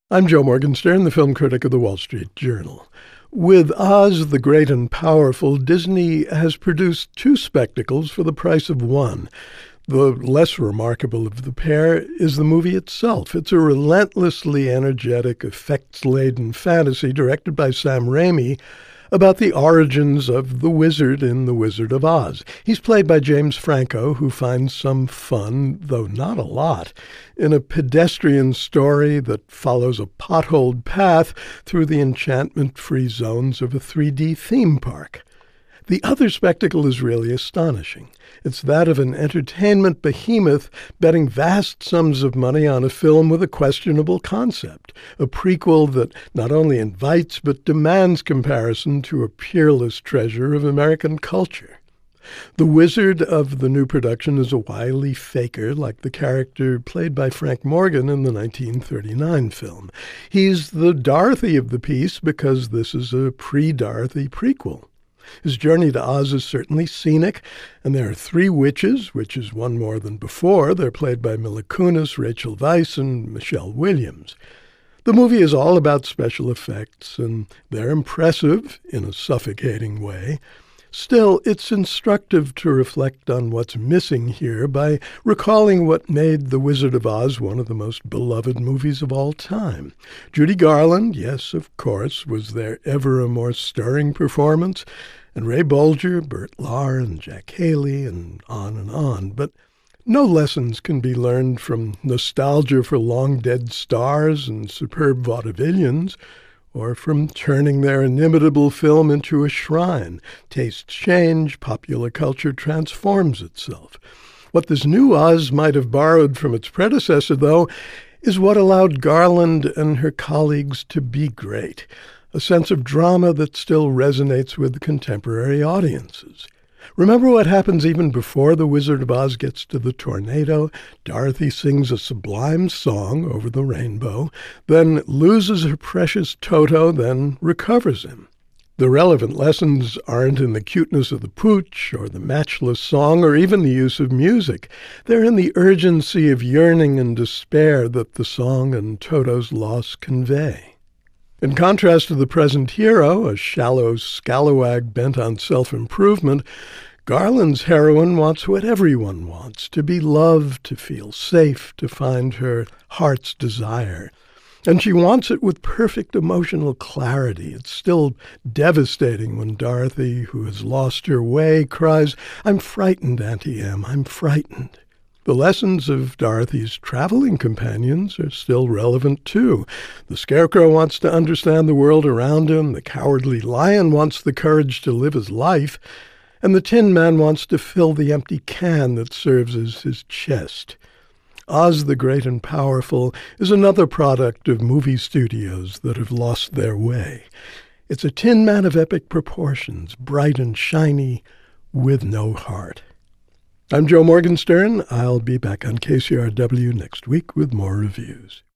I'm Joe Morgenstern, the film critic of the Wall Street Journal. With Oz the Great and Powerful, Disney has produced two spectacles for the price of one. The less remarkable of the pair is the movie itself. It's a relentlessly energetic, effects-laden fantasy directed by Sam Raimi about the origins of the wizard in The Wizard of Oz. He's played by James Franco, who finds some fun, though not a lot, in a pedestrian story that follows a potholed path through the enchantment-free zones of a 3D theme park. The other spectacle is really astonishing. It's that of an entertainment behemoth betting vast sums of money on a film with a questionable concept, a prequel that not only invites but demands comparison to a peerless treasure of American culture. The wizard of the new production is a wily faker like the character played by Frank Morgan in the 1939 film. He's the Dorothy of the piece because this is a pre-Dorothy prequel. His journey to Oz is certainly scenic, and there are three witches, which is one more than before. They're played by Mila Kunis, Rachel Weisz, and Michelle Williams. The movie is all about special effects, and they're impressive in a suffocating way. Still, it's instructive to reflect on what's missing here by recalling what made The Wizard of Oz one of the most beloved movies of all time. Judy Garland, yes, of course, was there ever a more stirring performance? And Ray Bolger, Burt Lahr, and Jack Haley, and on. But no lessons can be learned from nostalgia for long-dead stars and superb vaudevillians, or from turning their inimitable film into a shrine. Tastes change, popular culture transforms itself. What this new Oz might have borrowed from its predecessor, though, is what allowed Garland and her colleagues to be great, a sense of drama that still resonates with contemporary audiences. Remember what happens even before The Wizard of Oz gets to the tornado? Dorothy sings a sublime song over the rainbow, then loses her precious Toto, then recovers him. The relevant lessons aren't in the cuteness of the pooch or the matchless song or even the use of music. They're in the urgency of yearning and despair that the song and Toto's loss convey. In contrast to the present hero, a shallow scalawag bent on self-improvement, Garland's heroine wants what everyone wants, to be loved, to feel safe, to find her heart's desire. And she wants it with perfect emotional clarity. It's still devastating when Dorothy, who has lost her way, cries, "I'm frightened, Auntie Em, I'm frightened." The lessons of Dorothy's traveling companions are still relevant, too. The Scarecrow wants to understand the world around him, the Cowardly Lion wants the courage to live his life, and the Tin Man wants to fill the empty can that serves as his chest. Oz the Great and Powerful is another product of movie studios that have lost their way. It's a Tin Man of epic proportions, bright and shiny, with no heart. I'm Joe Morgenstern. I'll be back on KCRW next week with more reviews.